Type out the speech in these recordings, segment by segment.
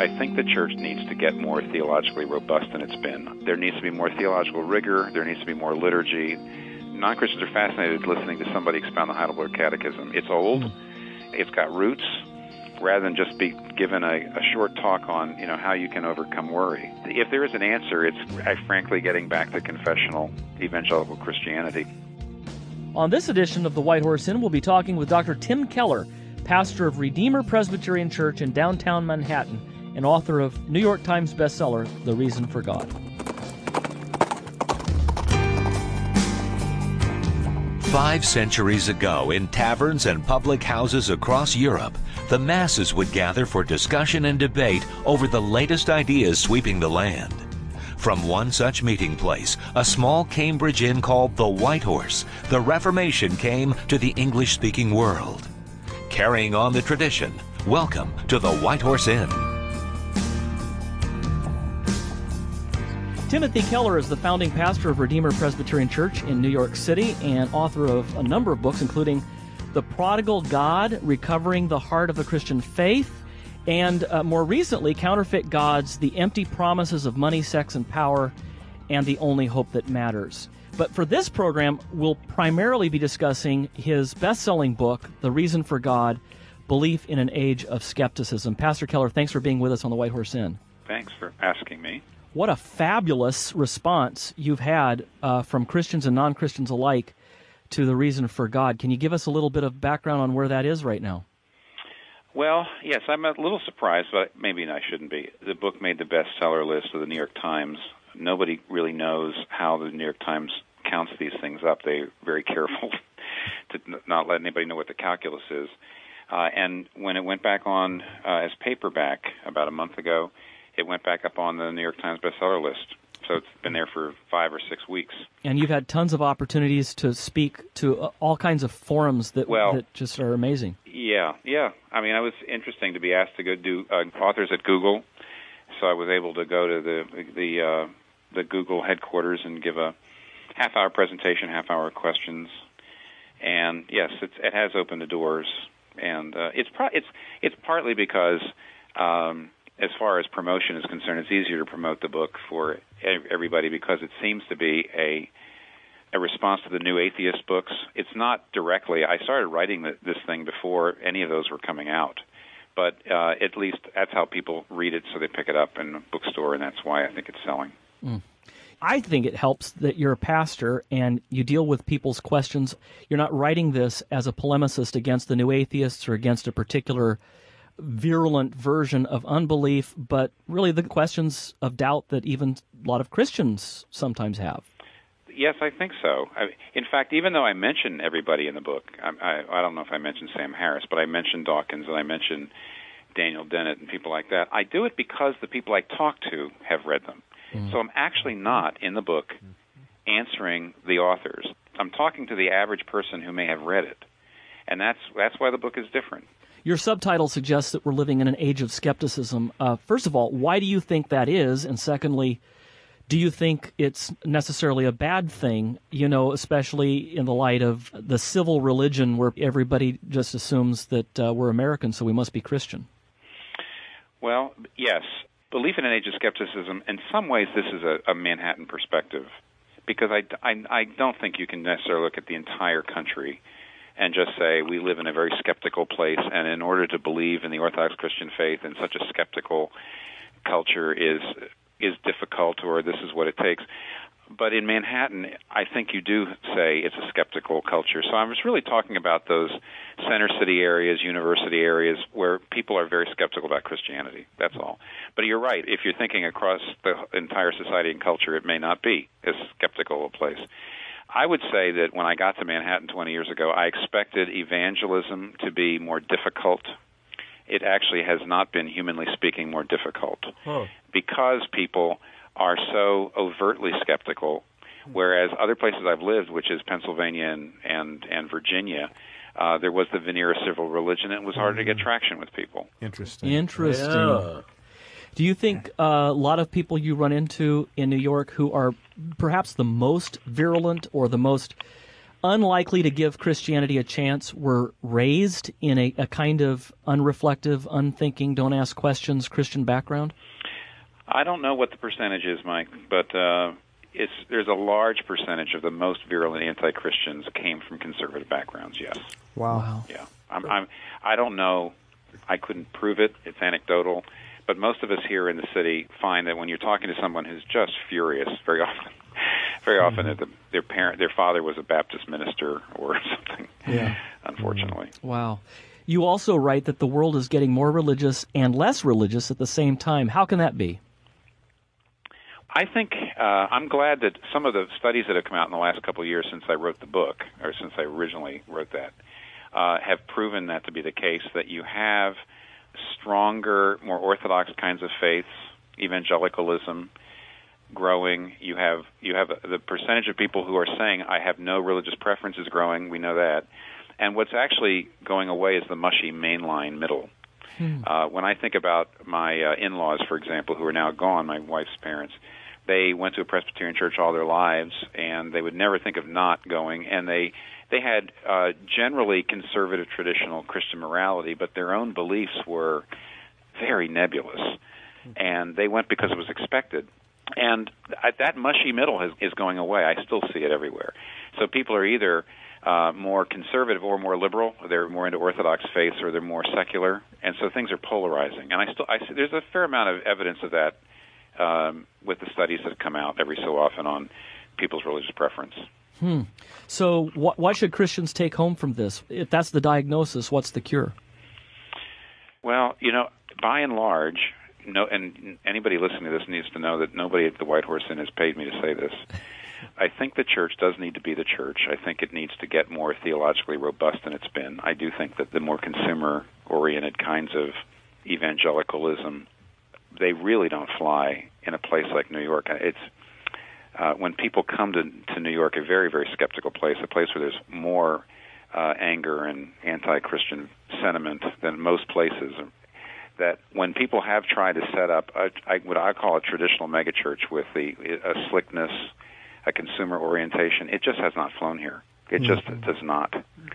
I think the church needs to get more theologically robust than it's been. There needs to be more theological rigor. There needs to be more liturgy. Non-Christians are fascinated listening to somebody expound the Heidelberg Catechism. It's old. It's got roots. Rather than just be given a short talk on, how you can overcome worry. If there is an answer, it's frankly getting back to confessional evangelical Christianity. On this edition of The White Horse Inn, we'll be talking with Dr. Tim Keller, pastor of Redeemer Presbyterian Church in downtown Manhattan and author of New York Times bestseller, The Reason for God. Five centuries ago, in taverns and public houses across Europe, the masses would gather for discussion and debate over the latest ideas sweeping the land. From one such meeting place, a small Cambridge inn called the White Horse, the Reformation came to the English-speaking world. Carrying on the tradition, welcome to the White Horse Inn. Timothy Keller is the founding pastor of Redeemer Presbyterian Church in New York City and author of a number of books, including The Prodigal God, Recovering the Heart of the Christian Faith, and more recently, Counterfeit Gods, The Empty Promises of Money, Sex, and Power, and The Only Hope That Matters. But for this program, we'll primarily be discussing his best-selling book, The Reason for God, Belief in an Age of Skepticism. Pastor Keller, thanks for being with us on the White Horse Inn. Thanks for asking me. What a fabulous response you've had from Christians and non-Christians alike to The Reason for God. Can you give us a little bit of background on where that is right now? Well, yes, I'm a little surprised, but maybe I shouldn't be. The book made the bestseller list of the New York Times. Nobody really knows how the New York Times counts these things up. They're very careful to not let anybody know what the calculus is. And when it went back on as paperback about a month ago, it went back up on the New York Times bestseller list. So it's been there for 5 or 6 weeks. And you've had tons of opportunities to speak to all kinds of forums that just are amazing. Yeah. I mean, it was interesting to be asked to go do authors at Google. So I was able to go to the Google headquarters and give a half-hour presentation, half-hour questions. And yes, it has opened the doors. And it's partly because as far as promotion is concerned, it's easier to promote the book for everybody because it seems to be a response to the New Atheist books. It's not directly. I started writing this thing before any of those were coming out, but at least that's how people read it, so they pick it up in a bookstore, and that's why I think it's selling. I think it helps that you're a pastor and you deal with people's questions. You're not writing this as a polemicist against the New Atheists or against a particular virulent version of unbelief, but really the questions of doubt that even a lot of Christians sometimes have. Yes, I think so. In fact, even though I mention everybody in the book, I don't know if I mentioned Sam Harris, but I mentioned Dawkins and I mentioned Daniel Dennett and people like that. I do it because the people I talk to have read them. So I'm actually not in the book answering the authors. I'm talking to the average person who may have read it, and that's why the book is different. Your subtitle suggests that we're living in an age of skepticism. First of all, why do you think that is? And secondly, do you think it's necessarily a bad thing, especially in the light of the civil religion where everybody just assumes that we're American, so we must be Christian? Well, yes. Belief in an age of skepticism, in some ways this is a Manhattan perspective, because I don't think you can necessarily look at the entire country and just say we live in a very skeptical place, and in order to believe in the Orthodox Christian faith in such a skeptical culture is difficult, or this is what it takes. But in Manhattan, I think you do say it's a skeptical culture. So I was really talking about those center city areas, university areas, where people are very skeptical about Christianity. That's all. But you're right. If you're thinking across the entire society and culture, it may not be as skeptical a place. I would say that when I got to Manhattan 20 years ago, I expected evangelism to be more difficult. It actually has not been, humanly speaking, more difficult because people are so overtly skeptical, whereas other places I've lived, which is Pennsylvania and Virginia, there was the veneer of civil religion, and it was harder to get traction with people. Interesting. Yeah. Do you think a lot of people you run into in New York who are perhaps the most virulent or the most unlikely to give Christianity a chance were raised in a kind of unreflective, unthinking, don't ask questions Christian background? I don't know what the percentage is, Mike, but there's a large percentage of the most virulent anti-Christians came from conservative backgrounds, yes. Wow. Yeah. I don't know. I couldn't prove it. It's anecdotal. But most of us here in the city find that when you're talking to someone who's just furious, very often that their father was a Baptist minister or something. Yeah. Unfortunately. Wow. You also write that the world is getting more religious and less religious at the same time. How can that be? I think I'm glad that some of the studies that have come out in the last couple of years since I wrote the book, or since I originally wrote that, have proven that to be the case, that you have stronger, more orthodox kinds of faiths, evangelicalism growing. You have the percentage of people who are saying, I have no religious preference is growing. We know that. And what's actually going away is the mushy mainline middle. When I think about my in-laws, for example, who are now gone, my wife's parents, they went to a Presbyterian church all their lives, and they would never think of not going. And they had generally conservative, traditional Christian morality, but their own beliefs were very nebulous. And they went because it was expected. And that mushy middle is going away. I still see it everywhere. So people are either more conservative or more liberal. They're more into Orthodox faiths, or they're more secular. And so things are polarizing. And I see there's a fair amount of evidence of that with the studies that come out every so often on people's religious preference. So what should Christians take home from this? If that's the diagnosis, what's the cure? Well, by and large, and anybody listening to this needs to know that nobody at the White Horse Inn has paid me to say this. I think the church does need to be the church. I think it needs to get more theologically robust than it's been. I do think that the more consumer-oriented kinds of evangelicalism, they really don't fly in a place like New York. It's when people come to New York, a very, very skeptical place, a place where there's more anger and anti-Christian sentiment than most places. That when people have tried to set up what I call a traditional megachurch with a slickness, a consumer orientation, it just has not flown here. It just does not.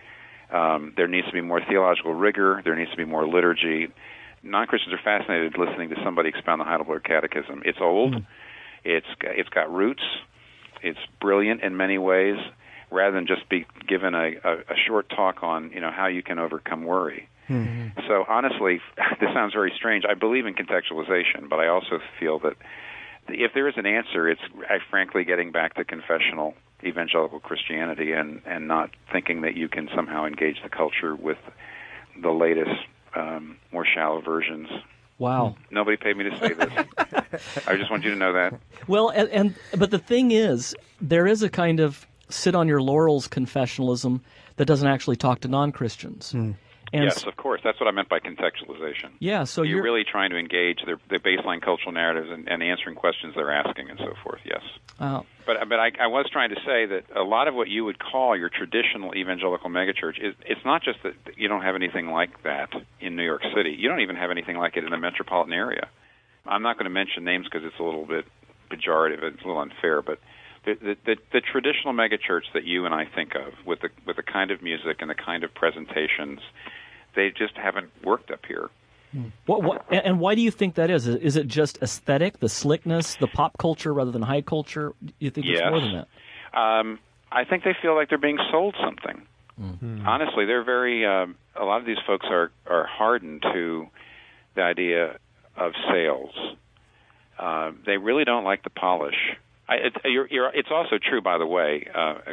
There needs to be more theological rigor. There needs to be more liturgy. Non-Christians are fascinated listening to somebody expound the Heidelberg Catechism. It's old. It's got roots. It's brilliant in many ways, rather than just be given a short talk on how you can overcome worry. So honestly, this sounds very strange. I believe in contextualization, but I also feel that if there is an answer, it's frankly getting back to confessional evangelical Christianity and not thinking that you can somehow engage the culture with the latest, more shallow versions. Wow. Nobody paid me to say this. I just want you to know that. Well, but the thing is, there is a kind of sit-on-your-laurels confessionalism that doesn't actually talk to non-Christians. Yes, of course. That's what I meant by contextualization. Yeah, so you're really trying to engage their baseline cultural narratives and answering questions they're asking and so forth, yes. But I was trying to say that a lot of what you would call your traditional evangelical megachurch, it's not just that you don't have anything like that in New York City. You don't even have anything like it in the metropolitan area. I'm not going to mention names because it's a little bit pejorative. It's a little unfair, but the traditional megachurch that you and I think of with the kind of music and the kind of presentations, they just haven't worked up here. And why do you think that is? Is it just aesthetic, the slickness, the pop culture rather than high culture? You think it's more than that? I think they feel like they're being sold something. Honestly, they're very. A lot of these folks are hardened to the idea of sales. They really don't like the polish. It's also true, by the way.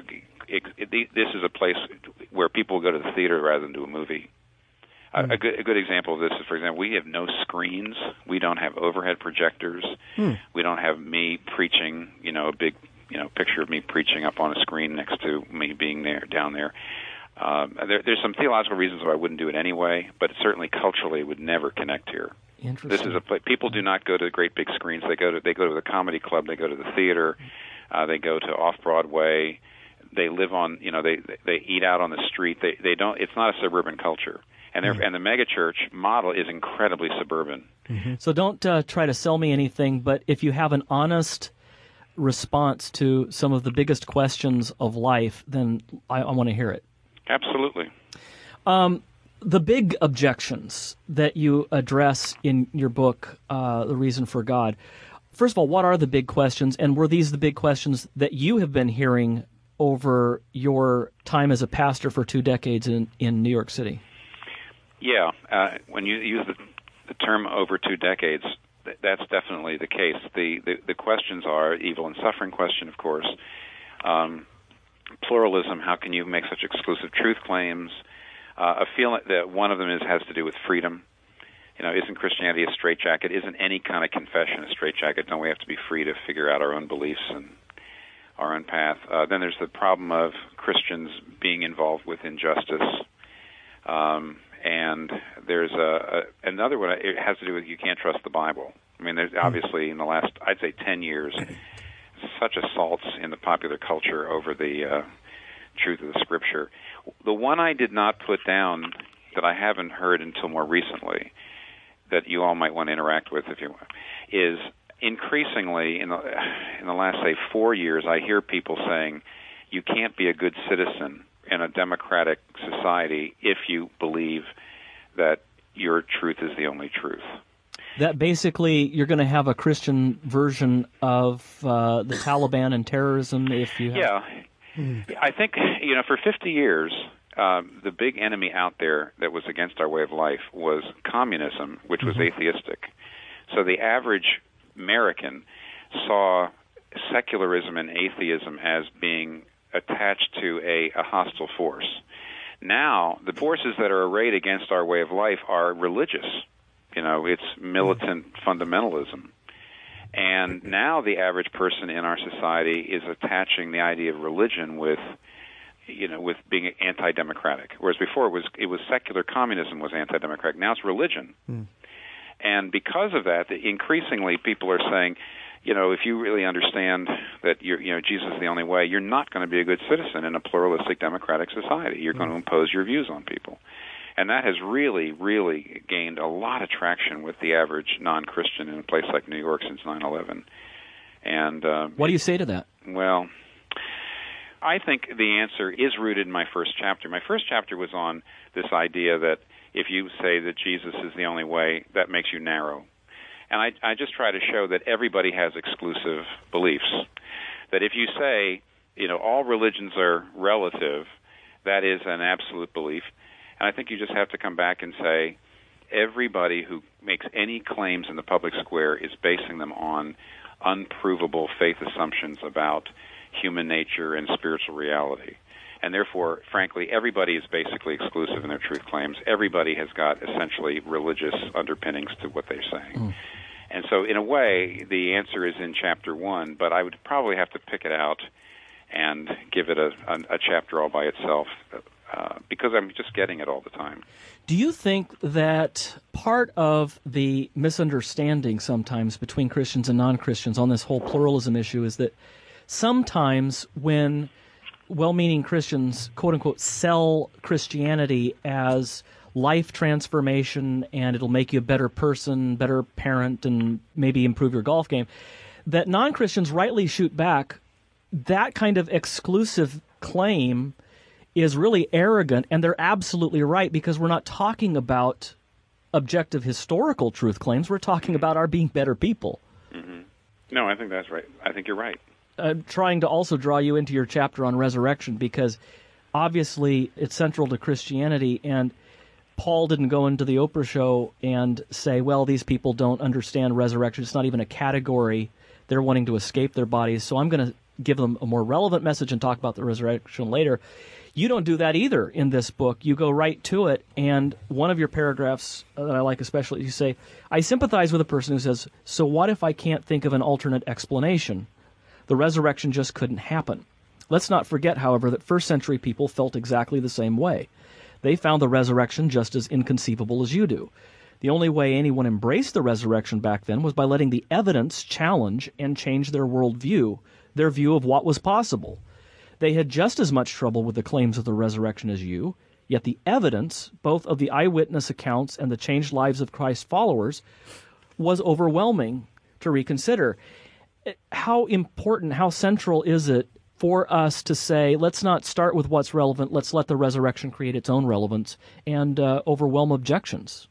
This is a place where people go to the theater rather than to a movie. A good example of this is, for example, we have no screens. We don't have overhead projectors. We don't have me preaching, a big, picture of me preaching up on a screen next to me being down there. There's some theological reasons why I wouldn't do it anyway, but certainly culturally it would never connect here. This is a place. People do not go to great big screens. They go to the comedy club. They go to the theater. They go to off-Broadway. They live on, they eat out on the street. They don't. It's not a suburban culture. And the megachurch model is incredibly suburban. So don't try to sell me anything, but if you have an honest response to some of the biggest questions of life, then I want to hear it. Absolutely. The big objections that you address in your book, The Reason for God, first of all, what are the big questions, and were these the big questions that you have been hearing over your time as a pastor for 2 decades in New York City? Yeah. When you use the term over 2 decades, that's definitely the case. The questions are evil and suffering question, of course. Pluralism, how can you make such exclusive truth claims? A feeling that one of them has to do with freedom. Isn't Christianity a straitjacket? Isn't any kind of confession a straitjacket? Don't we have to be free to figure out our own beliefs and our own path? Then there's the problem of Christians being involved with injustice. And there's another one. It has to do with you can't trust the Bible. I mean, there's obviously in the last, I'd say, 10 years, such assaults in the popular culture over the truth of the Scripture. The one I did not put down that I haven't heard until more recently that you all might want to interact with, if you want, is increasingly in the last, say, 4 years, I hear people saying you can't be a good citizen in a democratic society if you believe that your truth is the only truth. That basically you're going to have a Christian version of the Taliban and terrorism if you have... Yeah. I think, for 50 years, the big enemy out there that was against our way of life was communism, which was atheistic. So the average American saw secularism and atheism as being attached to a hostile force. Now, the forces that are arrayed against our way of life are religious. It's militant fundamentalism. And now the average person in our society is attaching the idea of religion with being anti-democratic. Whereas before it was secular communism was anti-democratic. Now it's religion. And because of that, increasingly people are saying, if you really understand that Jesus is the only way, you're not going to be a good citizen in a pluralistic democratic society. You're going to impose your views on people. And that has really, really gained a lot of traction with the average non-Christian in a place like New York since 9/11. And what do you say to that? Well, I think the answer is rooted in my first chapter. My first chapter was on this idea that if you say that Jesus is the only way, that makes you narrow. And I just try to show that everybody has exclusive beliefs. That if you say, all religions are relative, that is an absolute belief. And I think you just have to come back and say everybody who makes any claims in the public square is basing them on unprovable faith assumptions about human nature and spiritual reality. And therefore, frankly, everybody is basically exclusive in their truth claims. Everybody has got essentially religious underpinnings to what they're saying. And so, in a way, the answer is in Chapter 1, but I would probably have to pick it out and give it a chapter all by itself because I'm just getting it all the time. Do you think that part of the misunderstanding sometimes between Christians and non-Christians on this whole pluralism issue is that sometimes when well-meaning Christians, quote-unquote, sell Christianity as life transformation and it'll make you a better person, better parent, and maybe improve your golf game, that non-Christians rightly shoot back, that kind of exclusive claim is really arrogant, and they're absolutely right because we're not talking about objective historical truth claims. We're talking about our being better people. Mm-hmm. No, I think that's right. I think you're right. Trying to also draw you into your chapter on resurrection because obviously it's central to Christianity, and Paul didn't go into the Oprah show and say, well, these people don't understand resurrection. It's not even a category. They're wanting to escape their bodies, so I'm going to give them a more relevant message and talk about the resurrection later. You don't do that either in this book. You go right to it, and one of your paragraphs that I like especially, you say, I sympathize with a person who says, so what if I can't think of an alternate explanation? The resurrection just couldn't happen. Let's not forget, however, that first century people felt exactly the same way. They found the resurrection just as inconceivable as you do. The only way anyone embraced the resurrection back then was by letting the evidence challenge and change their worldview, their view of what was possible. They had just as much trouble with the claims of the resurrection as you, yet the evidence, both of the eyewitness accounts and the changed lives of Christ's followers, was overwhelming to reconsider. how important, how central is it for us to say, let's not start with what's relevant, let's let the resurrection create its own relevance and overwhelm objections?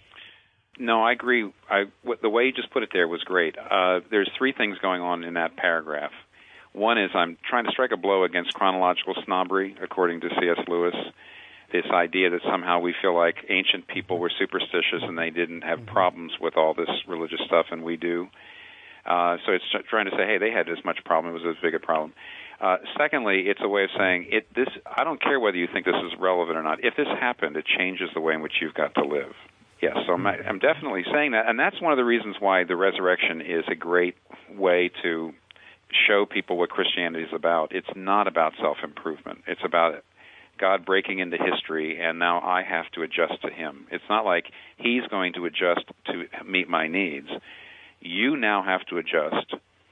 No, I agree. The way you just put it there was great. There's three things going on in that paragraph. One is I'm trying to strike a blow against chronological snobbery, according to C.S. Lewis, this idea that somehow we feel like ancient people were superstitious and they didn't have problems with all this religious stuff, and we do. So it's trying to say, hey, they had as much problem, it was as big a problem. Secondly, it's a way of saying, I don't care whether you think this is relevant or not. If this happened, it changes the way in which you've got to live. Yes, so I'm definitely saying that, and that's one of the reasons why the resurrection is a great way to show people what Christianity is about. It's not about self-improvement. It's about God breaking into history, and now I have to adjust to Him. It's not like He's going to adjust to meet my needs. You now have to adjust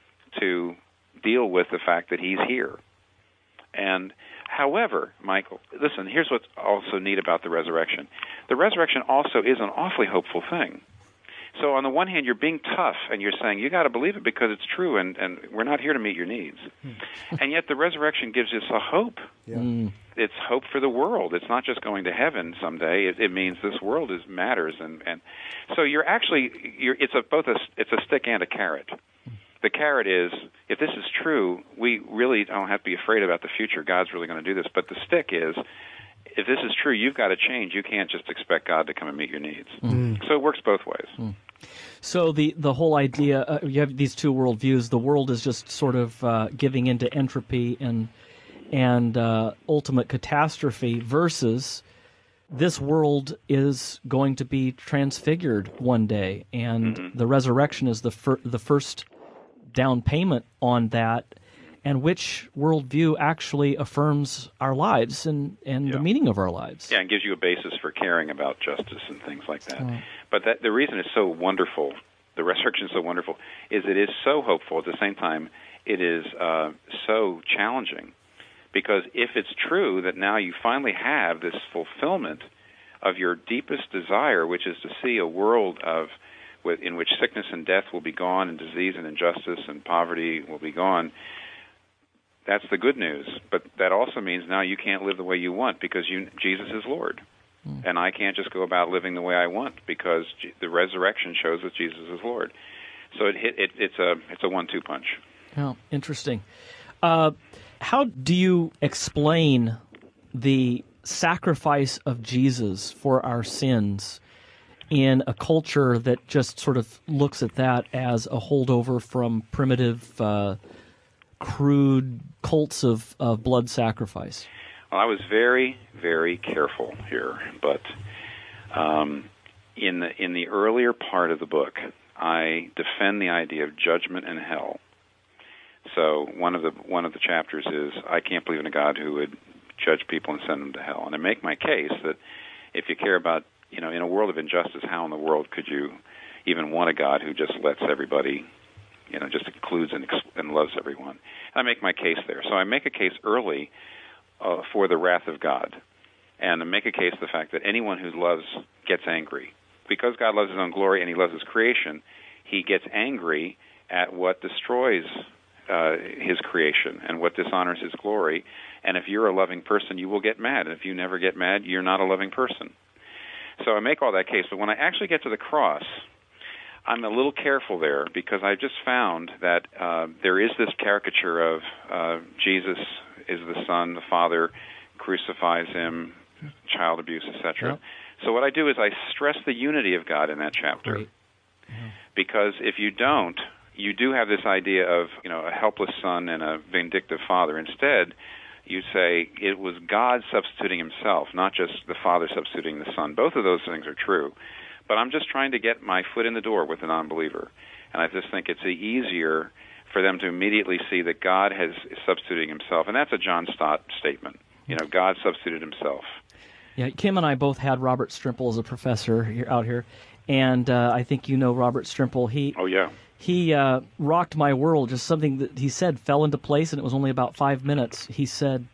to deal with the fact that He's here. And however, Michael, listen, here's what's also neat about the resurrection. The resurrection also is an awfully hopeful thing. So on the one hand, you're being tough, and you're saying, you got to believe it because it's true, and we're not here to meet your needs. And yet the resurrection gives us a hope. Yeah. It's hope for the world. It's not just going to heaven someday. It means this world matters. And so it's a stick and a carrot. The carrot is, if this is true, we really don't have to be afraid about the future. God's really going to do this. But the stick is, if this is true, you've got to change. You can't just expect God to come and meet your needs. So it works both ways. So the whole idea, you have these two worldviews. The world is just sort of giving into entropy and ultimate catastrophe versus this world is going to be transfigured one day, and the resurrection is the first down payment on that, and which worldview actually affirms our lives and the meaning of our lives. Yeah, and gives you a basis for caring about justice and things like that. But the reason it's so wonderful, the resurrection is so wonderful, is it is so hopeful. At the same time, it is so challenging. Because if it's true that now you finally have this fulfillment of your deepest desire, which is to see a world in which sickness and death will be gone, and disease and injustice and poverty will be gone, that's the good news. But that also means now you can't live the way you want because Jesus is Lord. And I can't just go about living the way I want because the resurrection shows that Jesus is Lord. So it's a 1-2 punch. Oh, interesting. How do you explain the sacrifice of Jesus for our sins in a culture that just sort of looks at that as a holdover from primitive, crude cults of blood sacrifice? Well, I was very, very careful here, but in the earlier part of the book, I defend the idea of judgment and hell. So one of the chapters is, I can't believe in a God who would judge people and send them to hell. And I make my case that if you care about, in a world of injustice, how in the world could you even want a God who just lets everybody, just includes and loves everyone? And I make my case there. So I make a case early for the wrath of God. And I make a case the fact that anyone who loves gets angry. Because God loves His own glory and He loves His creation, He gets angry at what destroys His creation and what dishonors His glory. And if you're a loving person, you will get mad. And if you never get mad, you're not a loving person. So I make all that case. But when I actually get to the cross, I'm a little careful there because I just found that there is this caricature of Jesus is the Son, the Father crucifies Him, child abuse, etc. Yep. So what I do is I stress the unity of God in that chapter. Because if you don't, you do have this idea of, a helpless son and a vindictive father. Instead, you say it was God substituting Himself, not just the Father substituting the Son. Both of those things are true. But I'm just trying to get my foot in the door with a non-believer. And I just think it's easier for them to immediately see that God is substituting Himself. And that's a John Stott statement. God substituted Himself. Yeah, Kim and I both had Robert Strimple as a professor out here. And I think Robert Strimple. He rocked my world. Just something that he said fell into place, and it was only about 5 minutes. He said,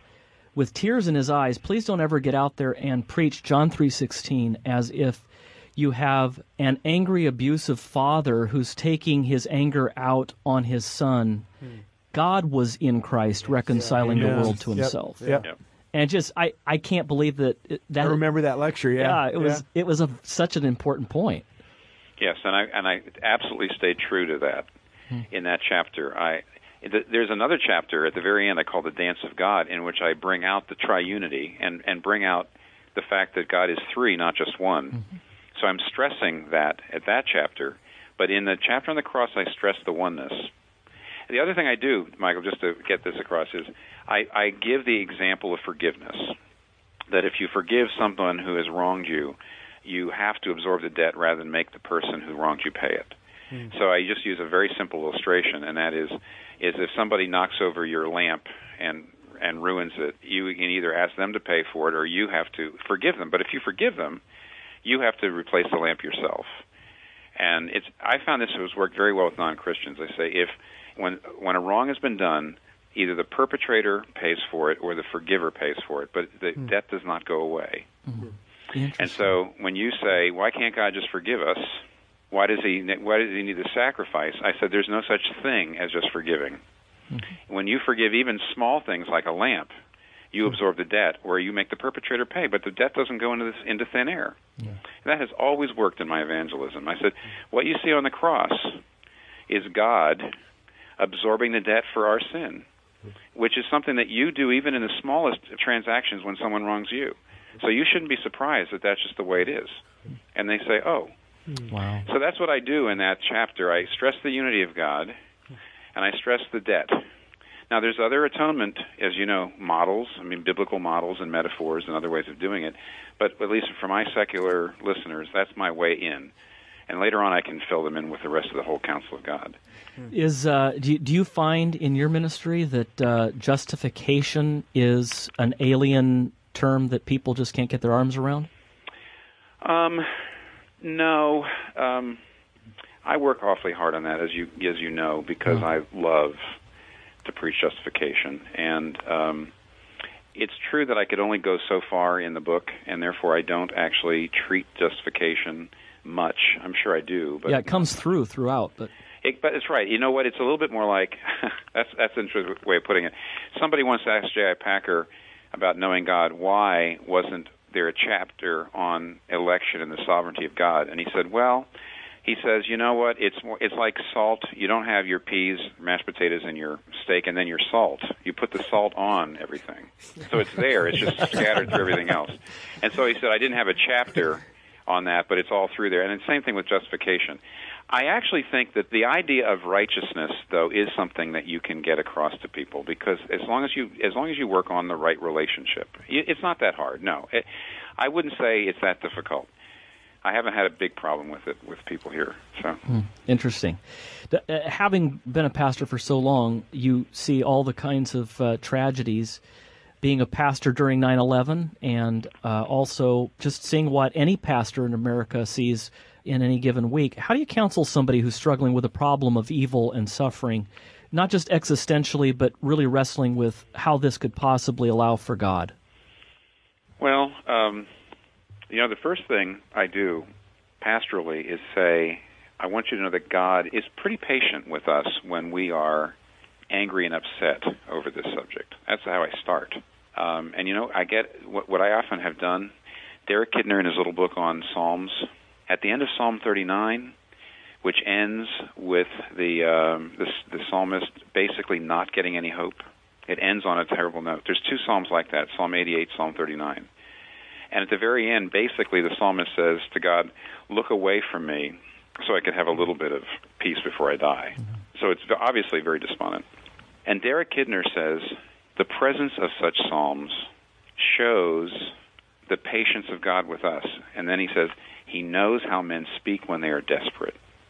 with tears in his eyes, please don't ever get out there and preach John 3:16 as if you have an angry, abusive father who's taking his anger out on his son. God was in Christ reconciling the world to himself. Yep. And just, I can't believe that. I remember that lecture, it was such an important point. Yes, and I absolutely stayed true to that in that chapter. There's another chapter at the very end I call the Dance of God, in which I bring out the triunity and bring out the fact that God is three, not just one. Mm-hmm. So I'm stressing that at that chapter, but in the chapter on the cross I stress the oneness. The other thing I do, Michael, just to get this across, is I give the example of forgiveness, that if you forgive someone who has wronged you, you have to absorb the debt rather than make the person who wronged you pay it. So I just use a very simple illustration, and that is if somebody knocks over your lamp and ruins it, you can either ask them to pay for it or you have to forgive them. But if you forgive them, you have to replace the lamp yourself. And I found this has worked very well with non-Christians. I say when a wrong has been done, either the perpetrator pays for it or the forgiver pays for it, but the debt does not go away. And so when you say, why can't God just forgive us? Why does he need the sacrifice? I said, there's no such thing as just forgiving. When you forgive even small things like a lamp, you absorb the debt, or you make the perpetrator pay, but the debt doesn't go into thin air. That has always worked in my evangelism. I said, what you see on the cross is God absorbing the debt for our sin, which is something that you do even in the smallest transactions when someone wrongs you. So you shouldn't be surprised that that's just the way it is. And they say, oh. Wow. So that's what I do in that chapter. I stress the unity of God, and I stress the debt. Now, there's other atonement, as you know, models, biblical models and metaphors and other ways of doing it, but at least for my secular listeners, that's my way in. And later on, I can fill them in with the rest of the whole counsel of God. Do you find in your ministry that justification is an alien term that people just can't get their arms around? No. I work awfully hard on that, as you know, because I love to preach justification. And it's true that I could only go so far in the book, and therefore I don't actually treat justification much. I'm sure I do. But it comes throughout. But it's right. You know what? It's a little bit more like, that's an interesting way of putting it. Somebody once asked J.I. Packer about knowing God, why wasn't there a chapter on election and the sovereignty of God? And he said, he says, you know what, it's like salt. You don't have your peas, mashed potatoes, and your steak, and then your salt. You put the salt on everything. So it's there. It's just scattered through everything else. And so he said, I didn't have a chapter on that, but it's all through there. And the same thing with justification. I actually think that the idea of righteousness, though, is something that you can get across to people, because as long as you work on the right relationship, it's not that hard. No, I wouldn't say it's that difficult. I haven't had a big problem with it with people here. So interesting. Having been a pastor for so long, you see all the kinds of tragedies. Being a pastor during 9/11, and also just seeing what any pastor in America sees in any given week. How do you counsel somebody who's struggling with a problem of evil and suffering, not just existentially, but really wrestling with how this could possibly allow for God? Well, the first thing I do pastorally is say, I want you to know that God is pretty patient with us when we are angry and upset over this subject. That's how I start. I get what I often have done. Derek Kidner, in his little book on Psalms, at the end of Psalm 39, which ends with the psalmist basically not getting any hope, it ends on a terrible note. There's two psalms like that, Psalm 88, Psalm 39. And at the very end, basically the psalmist says to God, look away from me so I could have a little bit of peace before I die. So it's obviously very despondent. And Derek Kidner says, the presence of such psalms shows the patience of God with us. And then he says, he knows how men speak when they are desperate.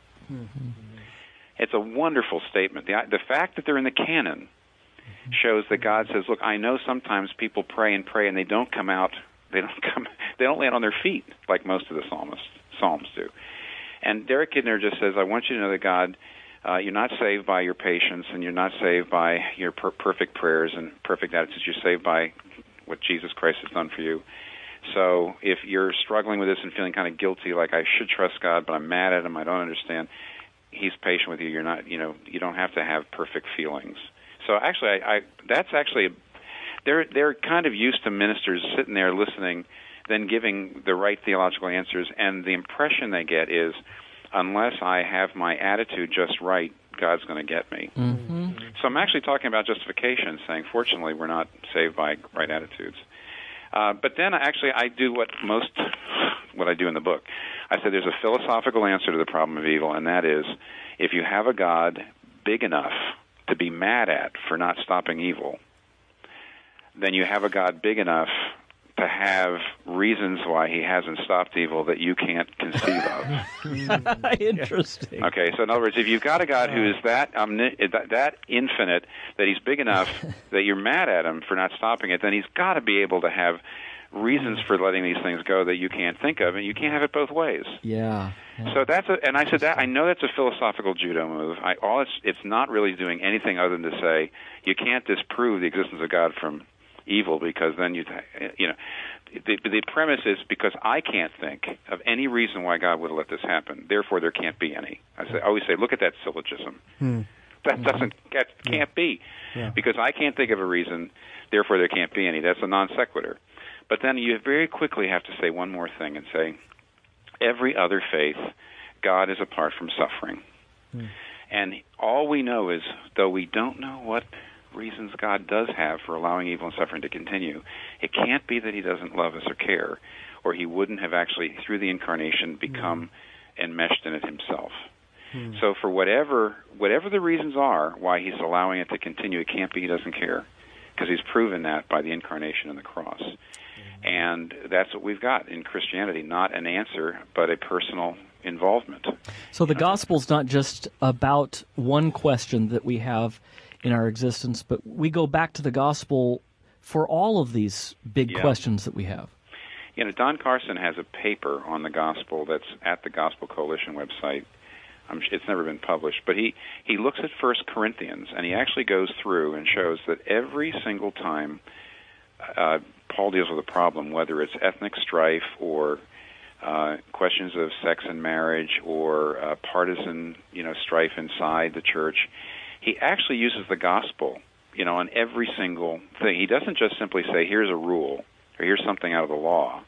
It's a wonderful statement. The fact that they're in the canon shows that God says, look, I know sometimes people pray and pray and they don't come out, they don't land on their feet like most of the psalms do. And Derek Kidner just says, I want you to know that God, you're not saved by your patience, and you're not saved by your perfect prayers and perfect attitudes. You're saved by what Jesus Christ has done for you. So if you're struggling with this and feeling kind of guilty, like I should trust God, but I'm mad at him, I don't understand, he's patient with you. You're not, you don't have to have perfect feelings. So actually, that's actually, they're kind of used to ministers sitting there listening, then giving the right theological answers, and the impression they get is, unless I have my attitude just right, God's going to get me. Mm-hmm. So I'm actually talking about justification, saying, fortunately, we're not saved by right attitudes. But then I do what I do in the book. I said there's a philosophical answer to the problem of evil, and that is, if you have a God big enough to be mad at for not stopping evil, then you have a God big enough to have reasons why he hasn't stopped evil that you can't conceive of. Interesting. Okay, so in other words, if you've got a God who is that infinite, that he's big enough that you're mad at him for not stopping it, then he's got to be able to have reasons for letting these things go that you can't think of, and you can't have it both ways. Yeah. So and I said that I know that's a philosophical judo move. It's not really doing anything other than to say you can't disprove the existence of God from evil, because then the premise is, because I can't think of any reason why God would have let this happen, therefore there can't be any. I always say, look at that syllogism. That can't be, because I can't think of a reason, therefore there can't be any. That's a non sequitur. But then you very quickly have to say one more thing and say, every other faith, God is apart from suffering. And all we know is, though we don't know what reasons God does have for allowing evil and suffering to continue, it can't be that he doesn't love us or care, or he wouldn't have actually, through the incarnation, become enmeshed in it himself. So for whatever the reasons are why he's allowing it to continue, it can't be he doesn't care, because he's proven that by the incarnation and the cross. And that's what we've got in Christianity, not an answer, but a personal involvement. So the gospel's not just about one question that we have in our existence, but we go back to the gospel for all of these big questions that we have. Don Carson has a paper on the gospel that's at the Gospel Coalition website. It's never been published, but he looks at 1 Corinthians, and he actually goes through and shows that every single time Paul deals with a problem, whether it's ethnic strife or questions of sex and marriage or partisan strife inside the church, he actually uses the gospel, on every single thing. He doesn't just simply say, here's a rule, or here's something out of the law.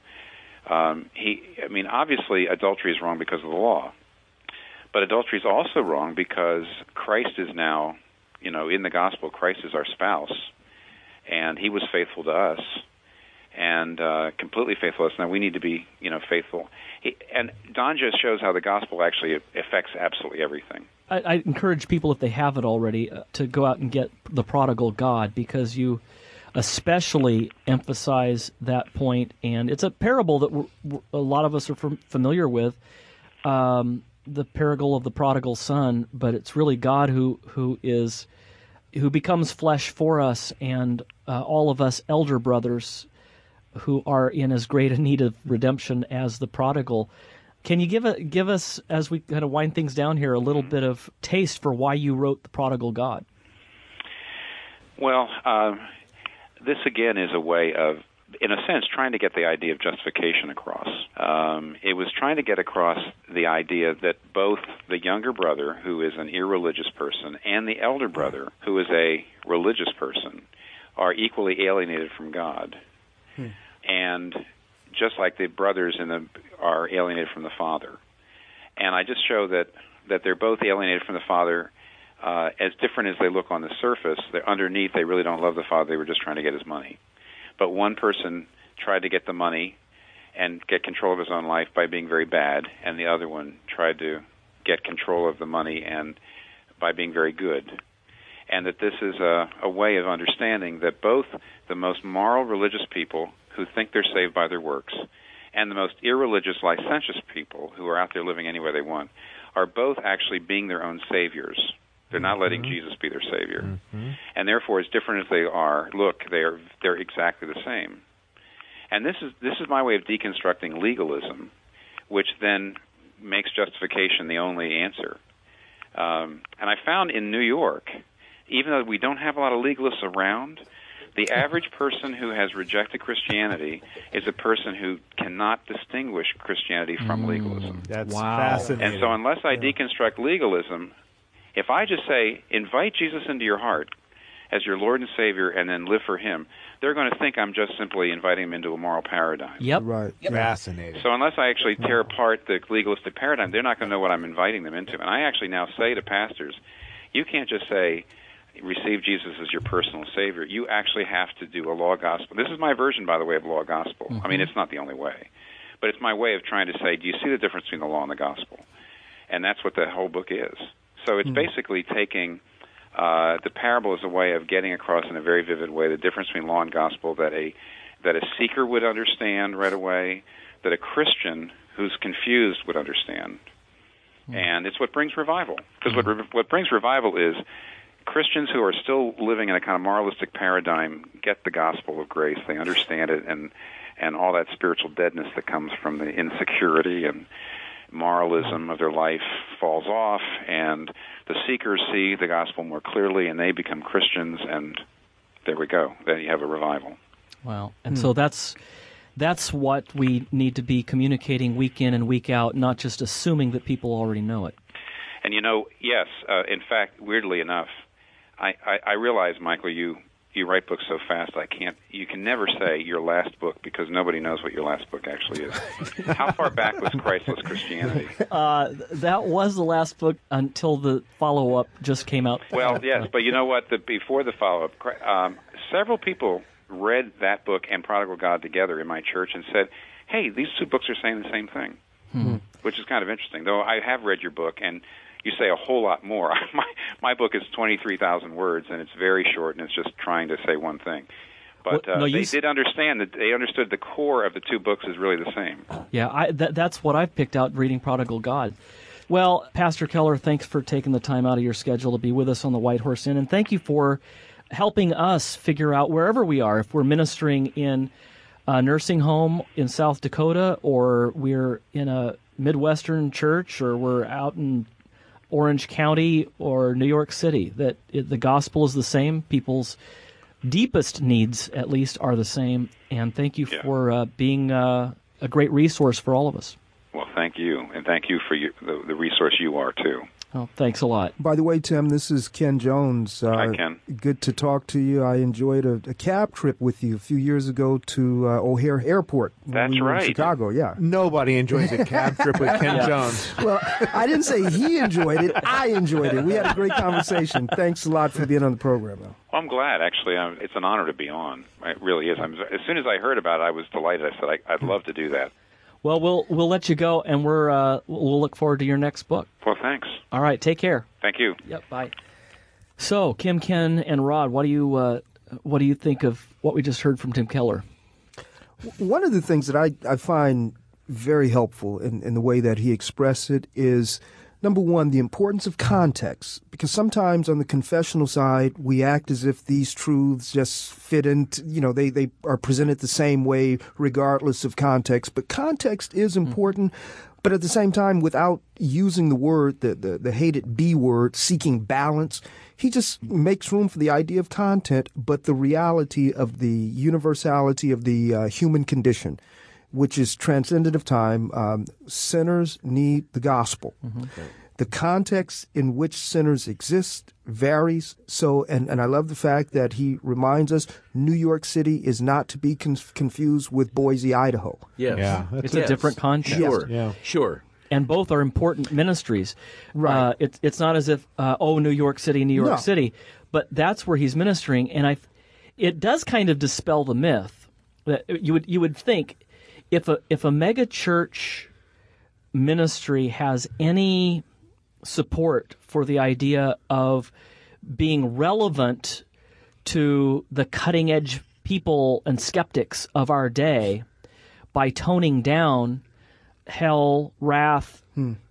Obviously, adultery is wrong because of the law. But adultery is also wrong because Christ is now, in the gospel, Christ is our spouse, and he was faithful to us, and completely faithful to us. Now we need to be, faithful. And Don just shows how the gospel actually affects absolutely everything. I encourage people, if they haven't already, to go out and get The Prodigal God, because you especially emphasize that point. And it's a parable that a lot of us are familiar with, the parable of the prodigal son, but it's really God who becomes flesh for us, and all of us elder brothers who are in as great a need of redemption as the prodigal. Can you give us, as we kind of wind things down here, a little bit of taste for why you wrote The Prodigal God? Well, this again is a way of, in a sense, trying to get the idea of justification across. It was trying to get across the idea that both the younger brother, who is an irreligious person, and the elder brother, who is a religious person, are equally alienated from God. And just like the brothers are alienated from the Father. And I just show that they're both alienated from the Father, as different as they look on the surface. Underneath, they really don't love the Father. They were just trying to get his money. But one person tried to get the money and get control of his own life by being very bad, and the other one tried to get control of the money and by being very good. And that this is a way of understanding that both the most moral religious people who think they're saved by their works and the most irreligious licentious people who are out there living any way they want are both actually being their own saviors. They're not letting Jesus be their savior. And therefore, as different as they are, look, they're exactly the same. And this is my way of deconstructing legalism, which then makes justification the only answer. And I found in New York, even though we don't have a lot of legalists around, The average person who has rejected Christianity is a person who cannot distinguish Christianity from legalism. That's fascinating. And so unless I deconstruct legalism, if I just say, invite Jesus into your heart as your Lord and Savior and then live for Him, they're going to think I'm just simply inviting them into a moral paradigm. Yep. Right. Yep. Fascinating. So unless I actually tear apart the legalistic paradigm, they're not going to know what I'm inviting them into. And I actually now say to pastors, you can't just say, receive Jesus as your personal Savior. You actually have to do a law gospel. This is my version, by the way, of law gospel. Mm-hmm. I mean, it's not the only way. But it's my way of trying to say, do you see the difference between the law and the gospel? And that's what the whole book is. So it's basically taking the parable as a way of getting across in a very vivid way the difference between law and gospel that a seeker would understand right away, that a Christian who's confused would understand. And it's what brings revival. Because what brings revival is Christians who are still living in a kind of moralistic paradigm get the gospel of grace. They understand it, and all that spiritual deadness that comes from the insecurity and moralism of their life falls off, and the seekers see the gospel more clearly, and they become Christians, and there we go. Then you have a revival. Wow. And so that's what we need to be communicating week in and week out, not just assuming that people already know it. And yes, in fact, weirdly enough, I realize, Michael, you write books so fast you can never say your last book because nobody knows what your last book actually is. How far back was Christless Christianity? That was the last book until the follow-up just came out. Well, yes, but you know what? Before the follow-up, several people read that book and Prodigal God together in my church and said, hey, these two books are saying the same thing, which is kind of interesting. Though I have read your book, and you say a whole lot more. My book is 23,000 words, and it's very short, and it's just trying to say one thing. But they did understand that they understood the core of the two books is really the same. Yeah, that's what I've picked out reading Prodigal God. Well, Pastor Keller, thanks for taking the time out of your schedule to be with us on the White Horse Inn, and thank you for helping us figure out wherever we are, if we're ministering in a nursing home in South Dakota, or we're in a Midwestern church, or we're out in Orange County or New York City, that the gospel is the same. People's deepest needs, at least, are the same. And thank you for being a great resource for all of us. Well, thank you, and thank you for the resource you are, too. Oh, thanks a lot. By the way, Tim, this is Ken Jones. Hi, Ken. Good to talk to you. I enjoyed a cab trip with you a few years ago to O'Hare Airport. That's we were right. in Chicago, yeah. Nobody enjoys a cab trip with Ken Jones. Well, I didn't say he enjoyed it. I enjoyed it. We had a great conversation. Thanks a lot for being on the program, though. Well, I'm glad, actually. It's an honor to be on. It really is. As soon as I heard about it, I was delighted. I said, I'd love to do that. Well, we'll let you go, and we'll look forward to your next book. Well, thanks. All right, take care. Thank you. Yep, bye. So, Kim, Ken, and Rod, what do you think of what we just heard from Tim Keller? One of the things that I find very helpful in the way that he expressed it is, number one, the importance of context, because sometimes on the confessional side, we act as if these truths just fit into, they are presented the same way regardless of context. But context is important, but at the same time, without using the word, the hated B word, seeking balance, he just makes room for the idea of content, but the reality of the universality of the human condition, which is transcendent of time. Sinners need the gospel. Mm-hmm. The context in which sinners exist varies. So, and I love the fact that he reminds us New York City is not to be confused with Boise, Idaho. Yes. Yeah, it's a different context. Sure, yeah. Sure. And both are important ministries. Right. It's not as if, New York City, but that's where he's ministering. And it does kind of dispel the myth that you would think if a mega church ministry has any support for the idea of being relevant to the cutting edge people and skeptics of our day by toning down hell, wrath,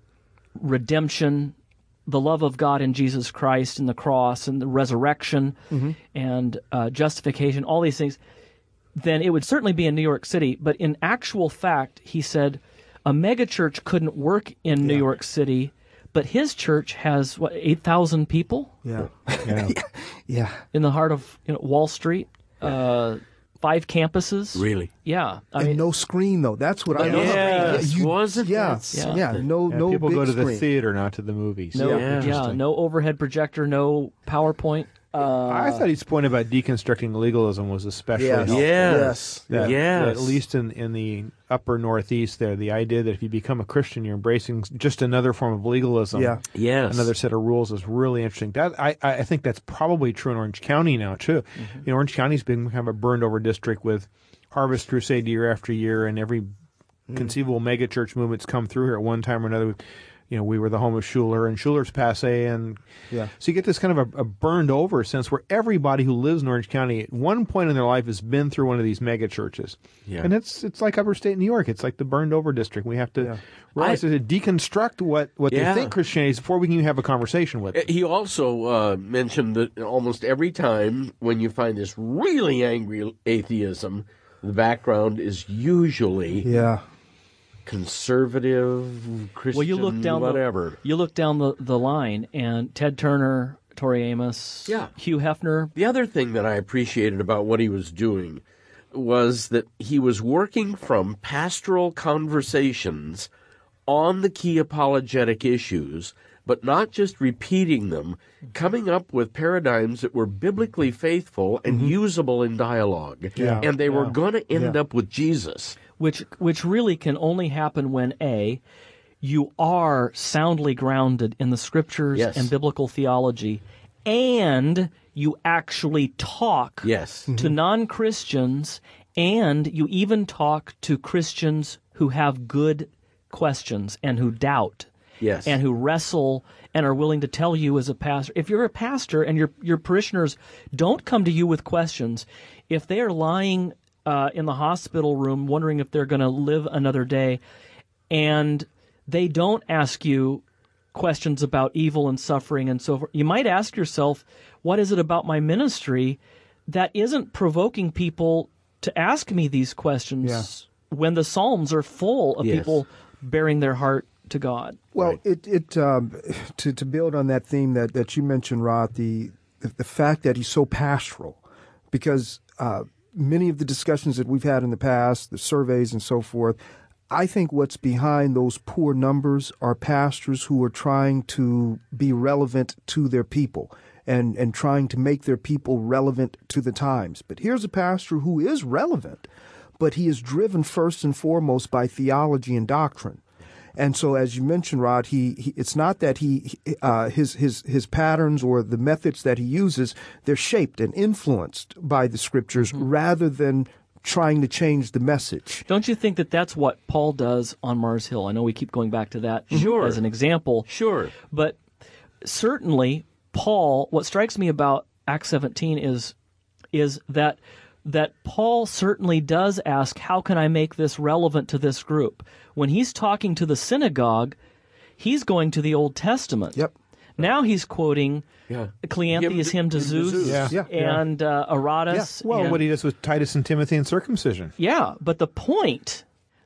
redemption, the love of God in Jesus Christ and the cross and the resurrection and justification, all these things, then it would certainly be in New York City. But in actual fact, he said a megachurch couldn't work in New York City, but his church has, 8,000 people? Yeah. In the heart of Wall Street? 5 campuses. Really? Yeah. I and mean, no screen though. That's what I love. Yes, wasn't that something? No people big go to the screen. theater, not to the movies. no overhead projector, no PowerPoint. I thought his point about deconstructing legalism was especially Yes. helpful. Yes. That Yes. at least in the upper Northeast there, the idea that if you become a Christian, you're embracing just another form of legalism. Yeah. Yes. Another set of rules is really interesting. That I think that's probably true in Orange County now too. Orange County's been kind of a burned over district with Harvest Crusade year after year, and every conceivable megachurch movement's come through here at one time or another. We were the home of Schuller, and Schuller's passé, and so you get this kind of a burned over sense where everybody who lives in Orange County at one point in their life has been through one of these mega churches. Yeah. And it's like upstate New York. It's like the burned over district. We have to realize to deconstruct what they think Christianity is before we can even have a conversation with it. He also mentioned that almost every time when you find this really angry atheism, the background is usually conservative, Christian, well, you look down whatever. You look down the line, and Ted Turner, Tori Amos, Hugh Hefner. The other thing that I appreciated about what he was doing was that he was working from pastoral conversations on the key apologetic issues, but not just repeating them, coming up with paradigms that were biblically faithful and usable in dialogue. Yeah. And they were going to end up with Jesus. Which really can only happen when you are soundly grounded in the scriptures and biblical theology, and you actually talk to non-Christians, and you even talk to Christians who have good questions and who doubt and who wrestle and are willing to tell you as a pastor. If you're a pastor and your parishioners don't come to you with questions, if they are lying in the hospital room wondering if they're going to live another day, and they don't ask you questions about evil and suffering and so forth, you might ask yourself, what is it about my ministry that isn't provoking people to ask me these questions when the Psalms are full of people bearing their heart to God? Well, to build on that theme that you mentioned, Rod, the fact that he's so pastoral, because many of the discussions that we've had in the past, the surveys and so forth, I think what's behind those poor numbers are pastors who are trying to be relevant to their people and trying to make their people relevant to the times. But here's a pastor who is relevant, but he is driven first and foremost by theology and doctrine. And so, as you mentioned, Rod, it's not that his patterns or the methods that he uses, they're shaped and influenced by the scriptures rather than trying to change the message. Don't you think that that's what Paul does on Mars Hill? I know we keep going back to that as an example. Sure. But certainly, Paul, what strikes me about Acts 17 is that Paul certainly does ask, how can I make this relevant to this group? When he's talking to the synagogue, he's going to the Old Testament. Yep. Now he's quoting Cleanthes' hymn to Zeus and Aratus. Yeah. Well, what he does with Titus and Timothy and circumcision. Yeah, but the point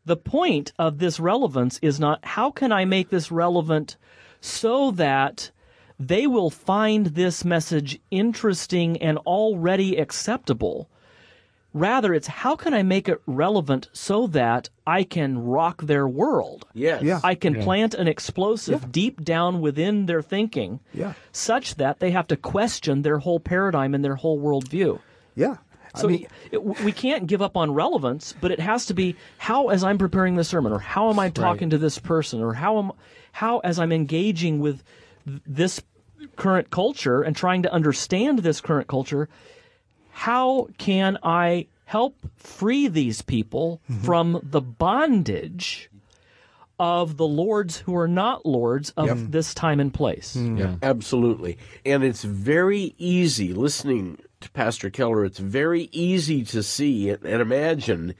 of this relevance is not, how can I make this relevant so that they will find this message interesting and already acceptable. Rather, it's how can I make it relevant so that I can rock their world? Yes. Yeah. I can plant an explosive deep down within their thinking such that they have to question their whole paradigm and their whole worldview. Yeah. So we can't give up on relevance, but it has to be how, as I'm preparing the sermon, or how am I talking to this person, or how as I'm engaging with this current culture and trying to understand this current culture, how can I help free these people from the bondage of the lords who are not lords of this time and place? Yeah, absolutely. And it's very easy, listening to Pastor Keller, it's very easy to see and imagine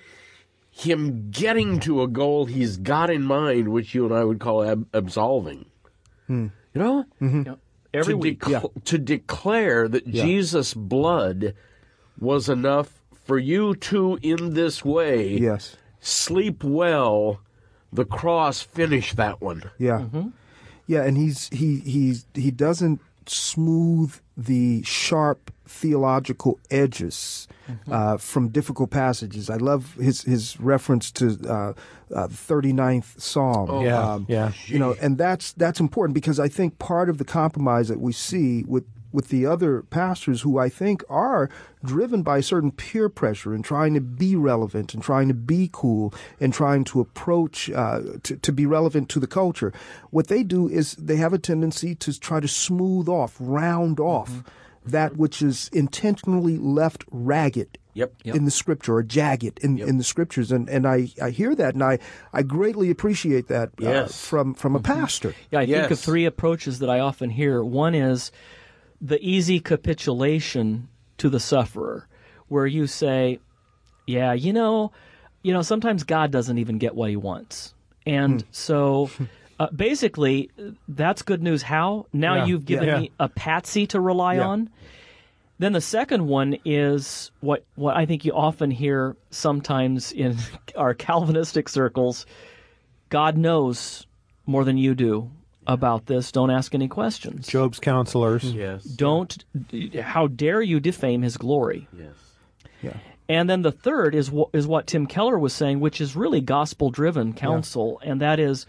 him getting to a goal he's got in mind, which you and I would call absolving. You know? Every week. To declare that Jesus' blood was enough for you to, in this way, sleep well, the cross, finish that one. Yeah. Yeah, and he doesn't smooth the sharp theological edges from difficult passages. I love his reference to the 39th Psalm. And that's important, because I think part of the compromise that we see with the other pastors, who I think are driven by certain peer pressure and trying to be relevant and trying to be cool and trying to approach to be relevant to the culture, what they do is they have a tendency to try to smooth off, round off that which is intentionally left ragged in the scripture, or jagged in the scriptures. And I hear that, and I greatly appreciate that from a pastor. Yeah, I think of three approaches that I often hear. One is the easy capitulation to the sufferer, where you say, yeah, sometimes God doesn't even get what he wants. And so basically, that's good news. How? Now you've given me a patsy to rely on. Then the second one is what I think you often hear sometimes in our Calvinistic circles: God knows more than you do about this. Don't ask any questions. Job's counselors. Yes. How dare you defame his glory? Yes. Yeah. And then the third is what Tim Keller was saying, which is really gospel-driven counsel, and that is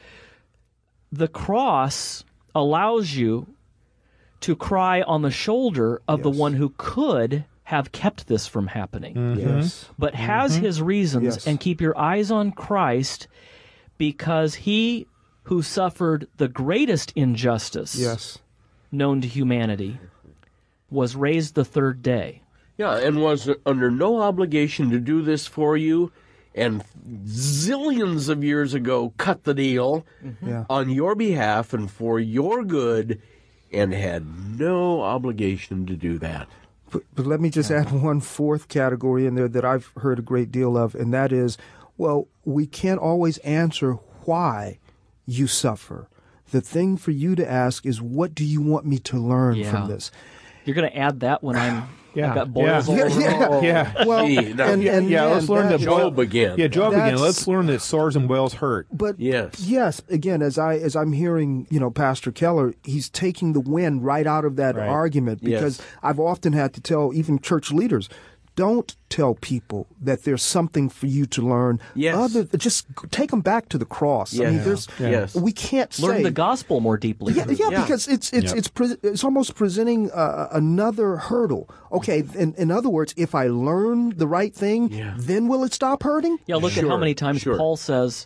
the cross allows you to cry on the shoulder of the one who could have kept this from happening, but has his reasons, and keep your eyes on Christ, because he who suffered the greatest injustice known to humanity was raised the third day. Yeah, and was under no obligation to do this for you, and zillions of years ago cut the deal on your behalf and for your good, and had no obligation to do that. But let me just add one fourth category in there that I've heard a great deal of, and that is, well, we can't always answer why you suffer. The thing for you to ask is, what do you want me to learn from this? You're going to add that when I've got boils all over. Well, let's learn that Job again. Yeah, Job again. Let's learn that sores and boils hurt. But yes, again, as I'm hearing, Pastor Keller, he's taking the wind right out of that argument, because I've often had to tell even church leaders, don't tell people that there's something for you to learn. Just take them back to the cross. I mean, we can't learn the gospel more deeply. Because it's almost presenting another hurdle. Okay, in other words, if I learn the right thing, then will it stop hurting? Yeah, look at how many times Paul says,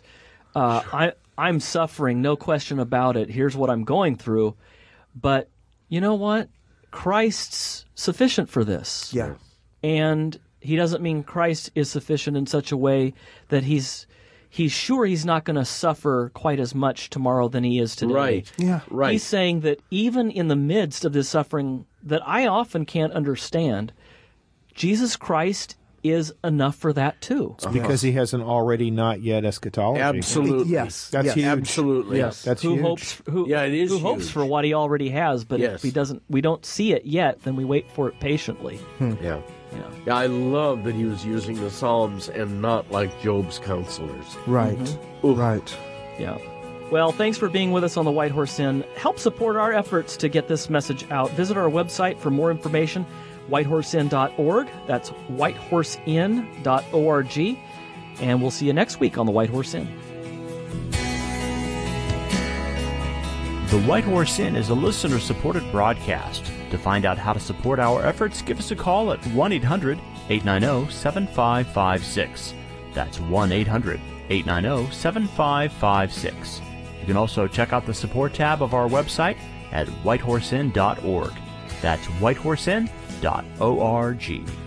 I'm suffering, no question about it. Here's what I'm going through. But you know what? Christ's sufficient for this. Yeah. And he doesn't mean Christ is sufficient in such a way that he's sure he's not going to suffer quite as much tomorrow than he is today. Right. Yeah. Right. He's saying that even in the midst of this suffering that I often can't understand, Jesus Christ is enough for that too. Because he has an already not yet eschatology. Absolutely. Yes. That's huge. Absolutely. Yes. That's who huge. hopes it is who hopes huge. for what he already has, but if we don't see it yet, then we wait for it patiently. Yeah, I love that he was using the Psalms and not like Job's counselors. Right. Right. Yeah. Well, thanks for being with us on the White Horse Inn. Help support our efforts to get this message out. Visit our website for more information, whitehorseinn.org. That's whitehorseinn.org. And we'll see you next week on the White Horse Inn. The White Horse Inn is a listener-supported broadcast. To find out how to support our efforts, give us a call at 1-800-890-7556. That's 1-800-890-7556. You can also check out the support tab of our website at whitehorseinn.org. That's whitehorseinn.org.